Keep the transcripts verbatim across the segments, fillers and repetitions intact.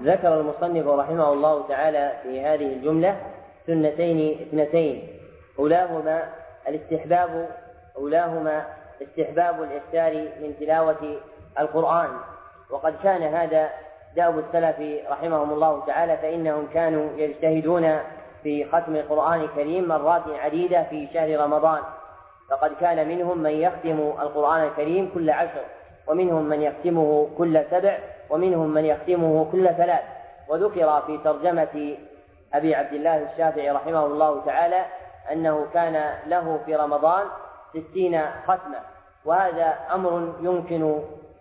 ذكر المصنف رحمه الله تعالى في هذه الجملة سنتين اثنتين، أولاهما الاستحباب أولاهما استحباب الإكثار من تلاوة القرآن، وقد كان هذا دأب السلف رحمهم الله تعالى، فإنهم كانوا يجتهدون في ختم القرآن الكريم مرات عديدة في شهر رمضان، فقد كان منهم من يختم القرآن الكريم كل عشر، ومنهم من يختمه كل سبع، ومنهم من يختمه كل ثلاث. وذكر في ترجمة أبي عبد الله الشافعي رحمه الله تعالى أنه كان له في رمضان ستين ختمة، وهذا أمر يمكن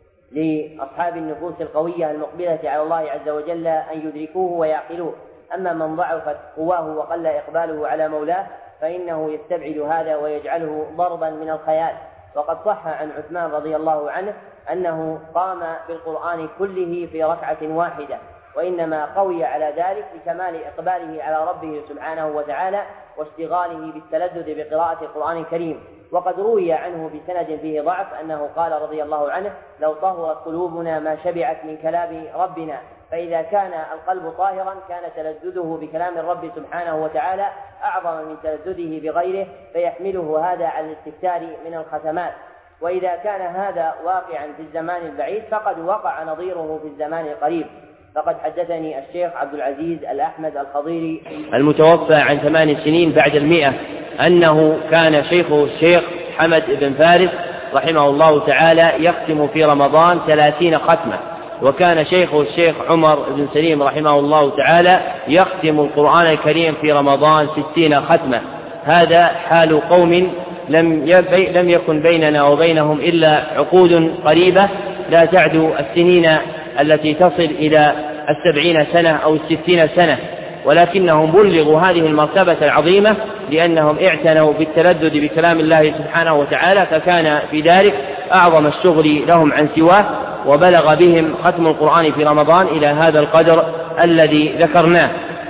لأصحاب النفوس القوية المقبلة على الله عز وجل أن يدركوه ويعقلوه. أما من ضعفت قواه وقل إقباله على مولاه فإنه يستبعد هذا ويجعله ضربا من الخيال. وقد صح عن عثمان رضي الله عنه أنه قام بالقرآن كله في ركعة واحدة، وإنما قوي على ذلك لكمال إقباله على ربه سبحانه وتعالى واشتغاله بالتلذذ بقراءة القرآن الكريم. وقد روي عنه بسند فيه ضعف أنه قال رضي الله عنه: لو طهرت قلوبنا ما شبعت من كلام ربنا. فإذا كان القلب طاهرا كان تلذذه بكلام الرب سبحانه وتعالى أعظم من تلذذه بغيره، فيحمله هذا على الاستكثار من الختمات. وإذا كان هذا واقعا في الزمان البعيد فقد وقع نظيره في الزمان القريب. فقد حدثني الشيخ عبد العزيز الأحمد الخضيري المتوفى عن ثمان سنين بعد المئة أنه كان شيخه الشيخ حمد بن فارس رحمه الله تعالى يختم في رمضان ثلاثين ختمة، وكان شيخه الشيخ عمر بن سليم رحمه الله تعالى يختم القرآن الكريم في رمضان ستين ختمة. هذا حال قوم لم, لم يكن بيننا وبينهم إلا عقود قريبة لا تعدو السنين التي تصل إلى السبعين سنة أو الستين سنة، ولكنهم بلغوا هذه المرتبة العظيمة لأنهم اعتنوا بالتلذذ بكلام الله سبحانه وتعالى، فكان في ذلك أعظم الشغل لهم عن سواه، وبلغ بهم ختم القرآن في رمضان إلى هذا القدر الذي ذكرناه.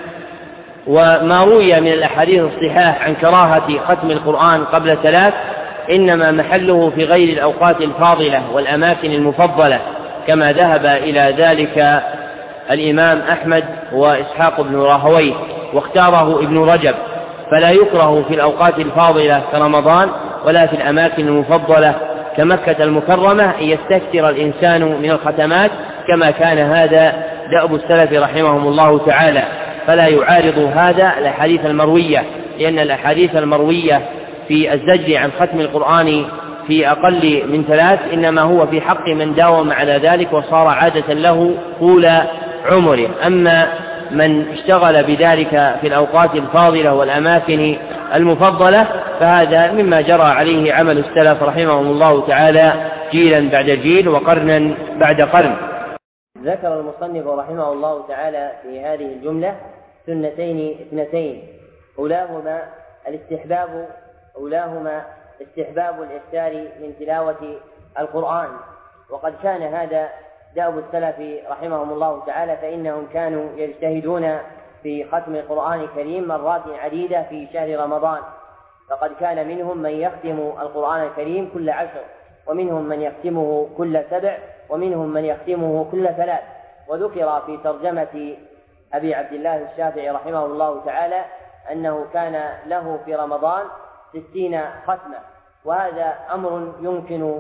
وما روي من الأحاديث الصحاح عن كراهة ختم القرآن قبل ثلاث إنما محله في غير الأوقات الفاضلة والأماكن المفضلة، كما ذهب إلى ذلك الإمام أحمد وإسحاق بن راهويه، واختاره ابن رجب. فلا يكره في الأوقات الفاضلة كرمضان ولا في الأماكن المفضلة كمكة المكرمة أن يستكثر الإنسان من الختمات، كما كان هذا دأب السلف رحمهم الله تعالى. فلا يعارض هذا الأحاديث المروية، لأن الأحاديث المروية في الزجر عن ختم القرآن في أقل من ثلاث إنما هو في حق من داوم على ذلك وصار عادة له طول عمره. أما من اشتغل بذلك في الأوقات الفاضلة والأماكن المفضلة فهذا مما جرى عليه عمل السلف رحمهم الله تعالى جيلا بعد جيل وقرنا بعد قرن. ذكر المصنف رحمه الله تعالى في هذه الجملة سنتين اثنتين، أولاهما الاستحباب أولاهما استحباب الإكثار من تلاوة القرآن، وقد كان هذا دأب السلف رحمهم الله تعالى، فإنهم كانوا يجتهدون في ختم القرآن الكريم مرات عديدة في شهر رمضان، فقد كان منهم من يختم القرآن الكريم كل عشر، ومنهم من يختمه كل سبع، ومنهم من يختمه كل ثلاث. وذكر في ترجمة أبي عبد الله الشافعي رحمه الله تعالى أنه كان له في رمضان ستين ختمة، وهذا أمر يمكن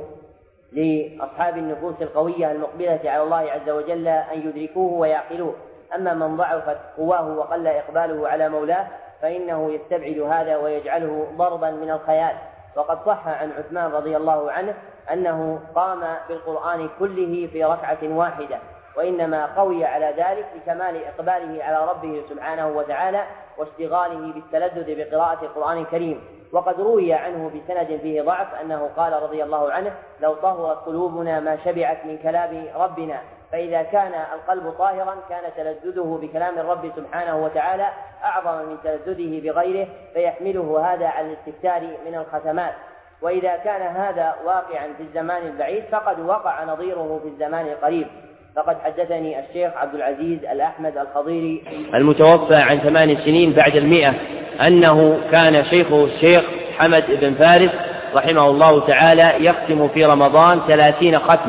لأصحاب النفوس القوية المقبلة على الله عز وجل أن يدركوه ويعقلوه. أما من ضعفت قواه وقل إقباله على مولاه فإنه يستبعد هذا ويجعله ضربا من الخيال. وقد صح عن عثمان رضي الله عنه أنه قام بالقرآن كله في ركعة واحدة، وإنما قوي على ذلك لكمال إقباله على ربه سبحانه وتعالى واشتغاله بالتلذذ بقراءة القرآن الكريم. وقد روي عنه بسند فيه ضعف أنه قال رضي الله عنه: لو طهرت قلوبنا ما شبعت من كلام ربنا. فإذا كان القلب طاهرا كان تلذذه بكلام الرب سبحانه وتعالى أعظم من تلذذه بغيره، فيحمله هذا على الاستكثار من الختمات. وإذا كان هذا واقعا في الزمان البعيد فقد وقع نظيره في الزمان القريب. فقد حدثني الشيخ عبد العزيز الأحمد الخضيري المتوفى عن ثمان سنين بعد المئة أنه كان شيخه الشيخ حمد بن فارس رحمه الله تعالى يختم في رمضان ثلاثين ختمة،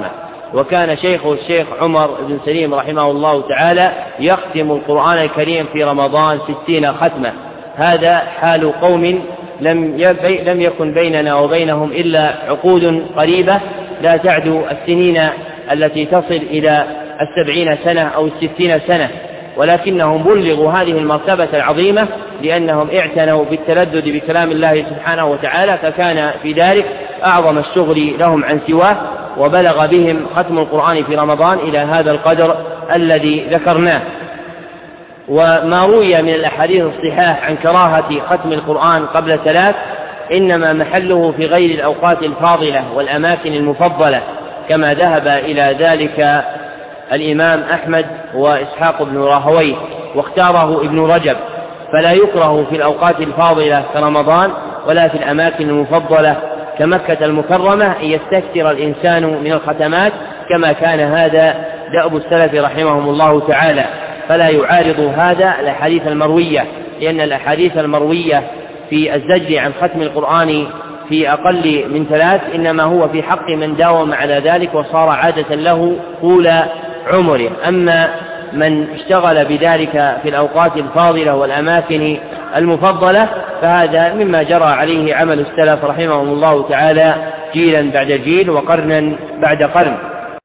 وكان شيخه الشيخ عمر بن سليم رحمه الله تعالى يختم القرآن الكريم في رمضان ستين ختمة. هذا حال قوم لم لم يكن بيننا وبينهم إلا عقود قريبة لا تعدو السنين التي تصل إلى السبعين سنة أو الستين سنة، ولكنهم بلغوا هذه المرتبة العظيمة لأنهم اعتنوا بالتلذذ بكلام الله سبحانه وتعالى، فكان في ذلك أعظم الشغل لهم عن سواه، وبلغ بهم ختم القرآن في رمضان إلى هذا القدر الذي ذكرناه. وما روي من الأحاديث الصحاح عن كراهة ختم القرآن قبل ثلاث إنما محله في غير الأوقات الفاضلة والأماكن المفضلة، كما ذهب إلى ذلك الإمام أحمد وإسحاق بن راهويه، واختاره ابن رجب، فلا يكره في الأوقات الفاضلة كرمضان ولا في الأماكن المفضلة كمكة المكرمة أن يستكثر الإنسان من الختمات، كما كان هذا دأب السلف رحمهم الله تعالى، فلا يعارض هذا الأحاديث المروية، لأن الأحاديث المروية في الزجر عن ختم القرآن في أقل من ثلاث إنما هو في حق من داوم على ذلك وصار عادة له طول عمره. أما من اشتغل بذلك في الأوقات الفاضلة والأماكن المفضلة فهذا مما جرى عليه عمل السلف رحمهم الله تعالى جيلا بعد جيل وقرنا بعد قرن.